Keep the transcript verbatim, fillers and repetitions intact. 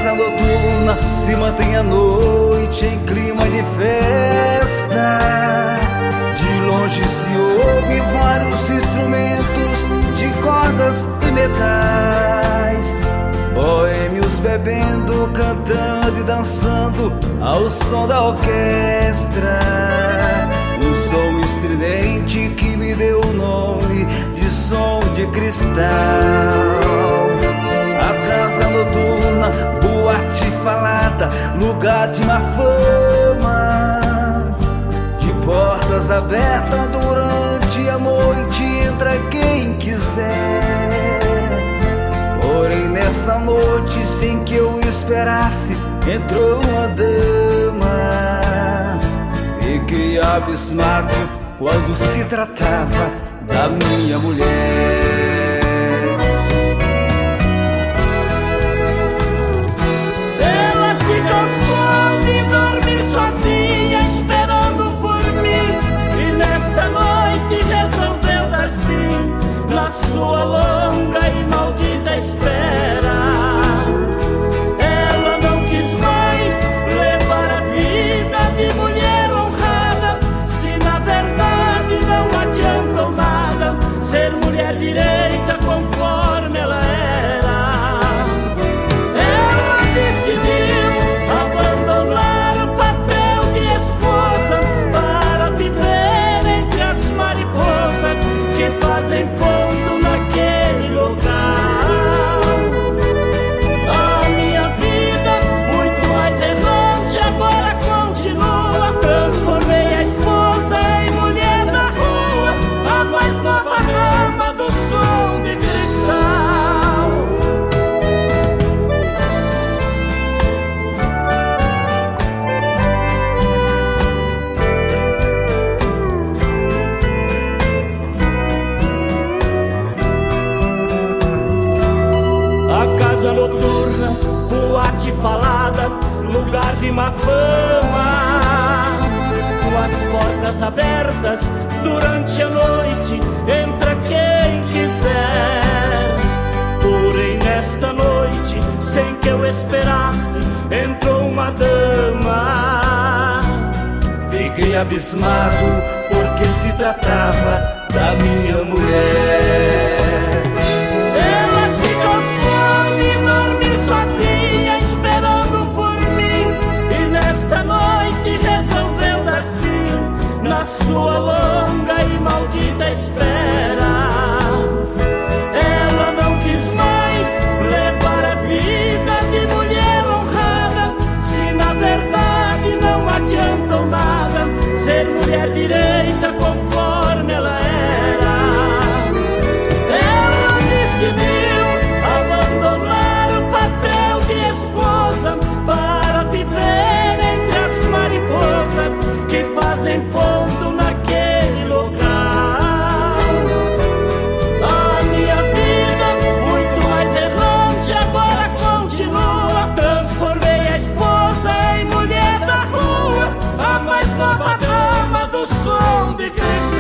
casa noturna se mantém à noite em clima de festa. De longe se ouve vários instrumentos de cordas e metais, boêmios bebendo, cantando e dançando ao som da orquestra. Um som estridente que me deu o nome de som de cristal. A casa noturna, boate falada, lugar de má fama. De portas abertas durante a noite entra quem quiser. Porém nessa noite, sem que eu esperasse, entrou uma dama. Fiquei abismado quando se tratava da minha mulher. Sozinha esperando por mim, e nesta noite resolveu dar fim na sua longa e maldita espera. Ela não quis mais levar a vida de mulher honrada, se na verdade não adiantou nada ser mulher direita conforme ela era. Ela decidiu abandonar fazem ponto naquele local. A minha vida, muito mais errante, agora continua. Transformei a esposa em mulher da rua, a mais nova dama do som de cristal. Casa noturna, boate falada, lugar de má fama. Com as portas abertas durante a noite, entra quem quiser. Porém nesta noite, sem que eu esperasse, entrou uma dama. Fiquei abismado porque se tratava da minha mulher. Sozinha esperando por mim, e nesta noite resolveu dar fim na sua longa e maldita espera. Ela não quis mais levar a vida de mulher honrada, se na verdade não adiantou nada ser mulher direita conforme ela era. Ela decidiu abandonar o papel de esposa para viver entre as mariposas que fazem ponto naquele local. A minha vida, muito mais errante, agora continua. Transformei a esposa em mulher da rua, a mais nova dama do som de cristal.